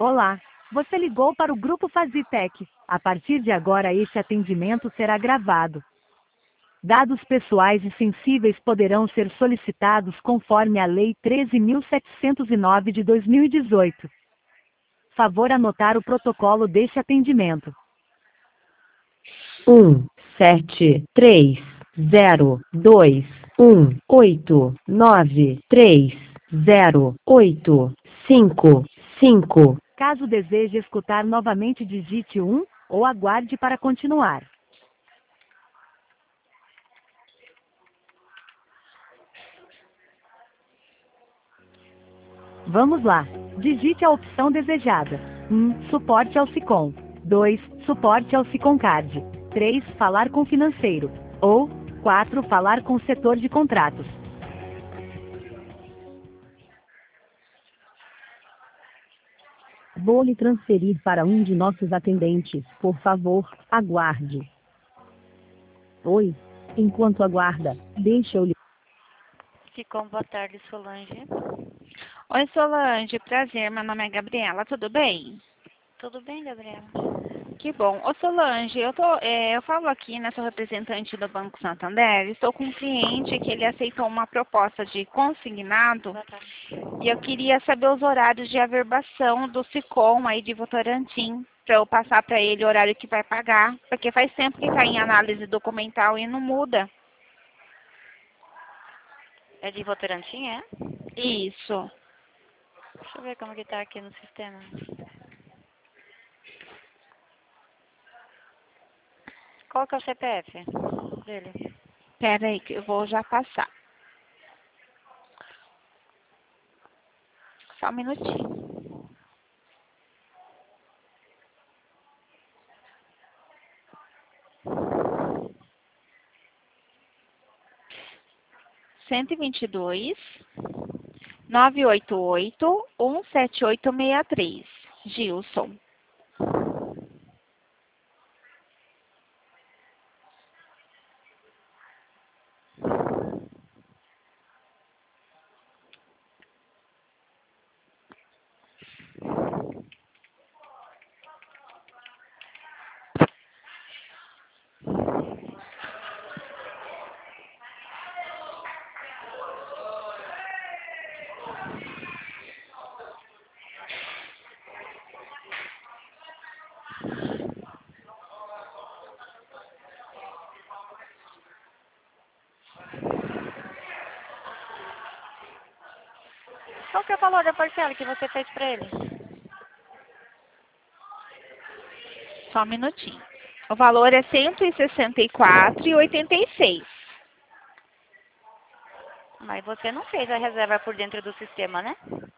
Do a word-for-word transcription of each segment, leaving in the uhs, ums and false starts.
Olá, você ligou para o Grupo Fazitec. A partir de agora este atendimento será gravado. Dados pessoais e sensíveis poderão ser solicitados conforme a Lei treze mil setecentos e nove de dois mil e dezoito. Favor anotar o protocolo deste atendimento. Um sete três zero dois um oito nove três zero oito cinco cinco. Caso deseje escutar novamente, digite um ou aguarde para continuar. Vamos lá. Digite a opção desejada. um. Suporte ao Sicom. dois. Suporte ao Siconcard. três. Falar com financeiro. Ou quatro. Falar com o setor de contratos. Vou lhe transferir para um de nossos atendentes. Por favor, aguarde. Oi. Enquanto aguarda, deixa eu lhe... Sicom, boa tarde, Solange. Oi, Solange, prazer, meu nome é Gabriela, tudo bem? Tudo bem, Gabriela? Que bom. Ô, Solange, eu, tô, é, eu falo aqui, né, sou representante do Banco Santander, estou com um cliente que ele aceitou uma proposta de consignado e eu queria saber os horários de averbação do Sicom aí de Votorantim, para eu passar para ele o horário que vai pagar, porque faz tempo que está em análise documental e não muda. É de Votorantim, é? Isso. Deixa eu ver como que tá aqui no sistema. Qual que é o C P F dele? Espera aí que eu vou já passar. Só um minutinho. cento e vinte e dois, nove oito oito, um sete oito seis três. Gilson. Qual que é o valor da parcela que você fez pra ele? Só um minutinho. O valor é cento e sessenta e quatro reais e oitenta e seis. Mas você não fez a reserva por dentro do sistema, né?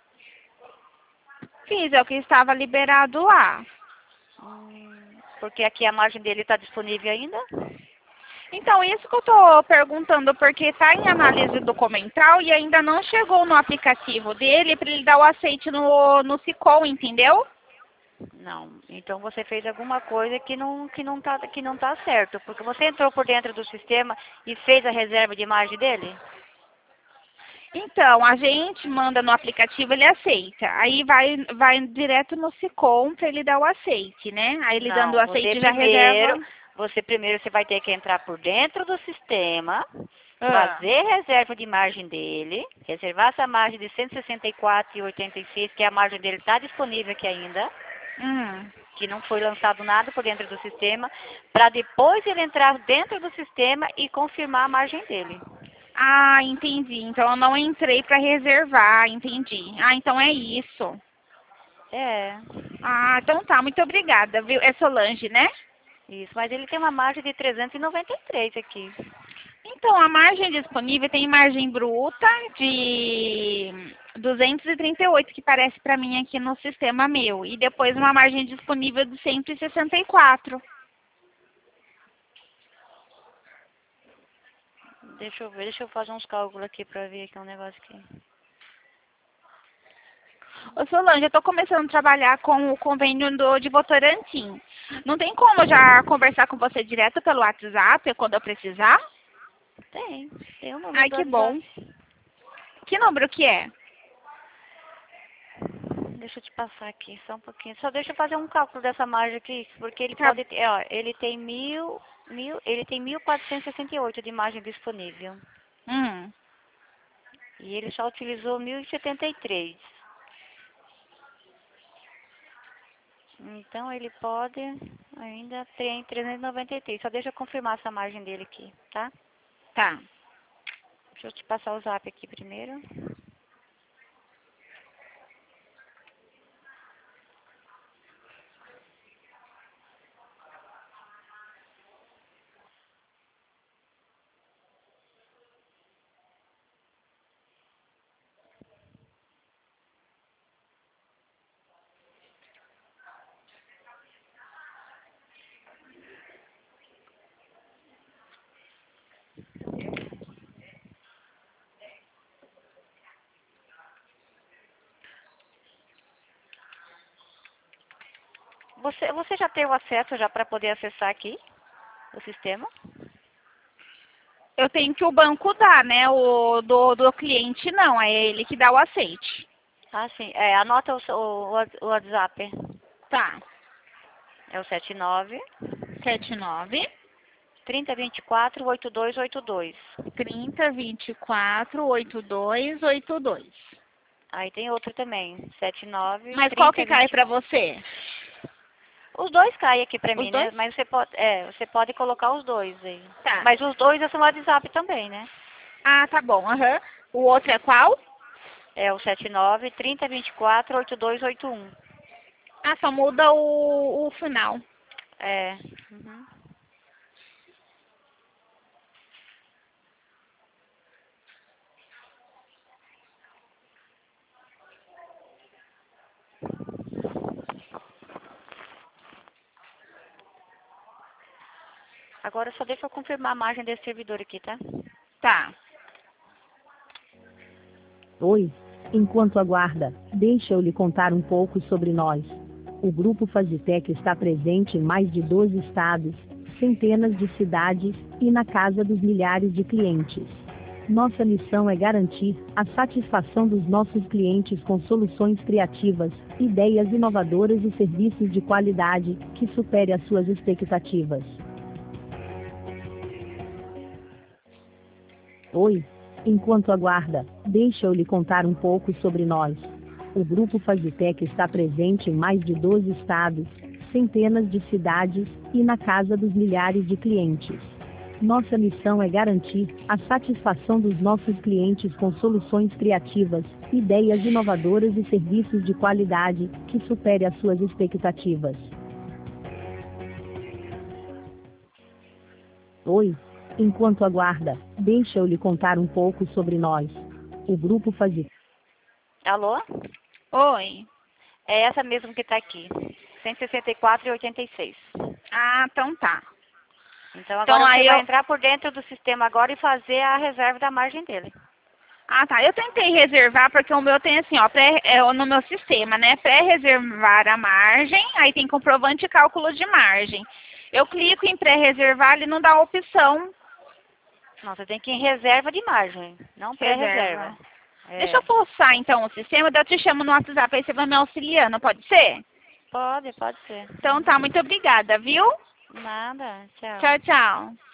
Fiz, é o que estava liberado lá. Hum, porque aqui a margem dele está disponível ainda? Então, isso que eu estou perguntando, porque está em análise documental e ainda não chegou no aplicativo dele para ele dar o aceite no, no Sicom, entendeu? Não. Então você fez alguma coisa que não que não tá que não tá certo, porque você entrou por dentro do sistema e fez a reserva de margem dele? Então, a gente manda no aplicativo, ele aceita. Aí vai, vai direto no Sicom para ele dar o aceite, né? Aí ele dando o Não, você aceite já primeiro, reserva. você primeiro você vai ter que entrar por dentro do sistema, Ah, fazer reserva de margem dele, reservar essa margem de cento e sessenta e quatro reais e oitenta e seis, que a margem dele está disponível aqui ainda, hum. que não foi lançado nada por dentro do sistema, para depois ele entrar dentro do sistema e confirmar a margem dele. Ah, entendi. Então eu não entrei para reservar, entendi. Ah, então é isso. É, Ah, então tá, muito obrigada, viu? É Solange, né? isso, mas ele tem uma margem de trezentos e noventa e três aqui. Então, a margem disponível tem margem bruta de duzentos e trinta e oito, que parece para mim aqui no sistema meu. E depois uma margem disponível de cento e sessenta e quatro. Deixa eu ver, deixa eu fazer uns cálculos aqui para ver aqui um negócio aqui. Ô Solange, eu estou começando a trabalhar com o convênio do, de Votorantim. Não tem como eu já conversar com você direto pelo WhatsApp quando eu precisar? Tem, tem o número Ai, do que WhatsApp. bom. Que número que é? deixa eu te passar aqui, só um pouquinho. Só deixa eu fazer um cálculo dessa margem aqui, porque ele Tá. pode ter, ó, ele tem mil, mil, ele tem mil quatrocentos e sessenta e oito de margem disponível. Hum. E ele só utilizou mil e setenta e três. Então ele pode ainda ter trezentos e noventa e três. Só deixa eu confirmar essa margem dele aqui, tá? Tá. Deixa eu te passar o zap aqui primeiro. Você, você já tem o acesso já para poder acessar aqui o sistema? Eu tenho que o banco dar, né? O do, do cliente não, é ele que dá o aceite. Ah, sim. É, anota o, seu- o, o WhatsApp. Tá. É o sete nove, sete nove, trinta, vinte e quatro, oitenta e dois oitenta e dois. trinta, vinte e quatro, oitenta e dois, oitenta e dois. Aí tem outro também, sete nove, Mas qual trinta, que cai vinte. pra você? Os dois caem aqui pra Os mim, dois? né? Mas você pode, é, você pode colocar os dois aí. Tá. Mas os dois são no WhatsApp também, né? Ah, tá bom, aham. O outro é qual? É o sete nove, trinta, vinte e quatro, oitenta e dois oitenta e um. Ah, só muda o, o final. É. Uhum. Agora só deixa eu confirmar a margem desse servidor aqui, tá? Tá. Oi. Enquanto aguarda, deixa eu lhe contar um pouco sobre nós. O Grupo Fazitec está presente em mais de doze estados, centenas de cidades e na casa dos milhares de clientes. Nossa missão é garantir a satisfação dos nossos clientes com soluções criativas, ideias inovadoras e serviços de qualidade que supere as suas expectativas. Oi. Enquanto aguarda, deixa eu lhe contar um pouco sobre nós. O Grupo Fazitec está presente em mais de doze estados, centenas de cidades e na casa dos milhares de clientes. Nossa missão é garantir a satisfação dos nossos clientes com soluções criativas, ideias inovadoras e serviços de qualidade que supere as suas expectativas. Oi. Enquanto aguarda, deixa eu lhe contar um pouco sobre nós. O Grupo Fazitec. Alô? Oi. É essa mesmo que tá aqui. cento e sessenta e quatro e oitenta e seis. Ah, então tá. Então agora Então, você aí vai eu- entrar por dentro do sistema agora e fazer a reserva da margem dele. Ah, tá. Eu tentei reservar porque o meu tem assim, ó, pré, é, no meu sistema, né? Pré-reservar a margem, aí tem comprovante e cálculo de margem. Eu clico em pré-reservar, ele não dá a opção. Não, você tem que ir em reserva de margem, não pré-reserva. Reserva. É. Deixa eu forçar então o sistema, daí eu te chamo no WhatsApp, aí você vai me auxiliando, pode ser? Pode, pode ser. Então tá, muito obrigada, viu? Nada, tchau. Tchau, tchau.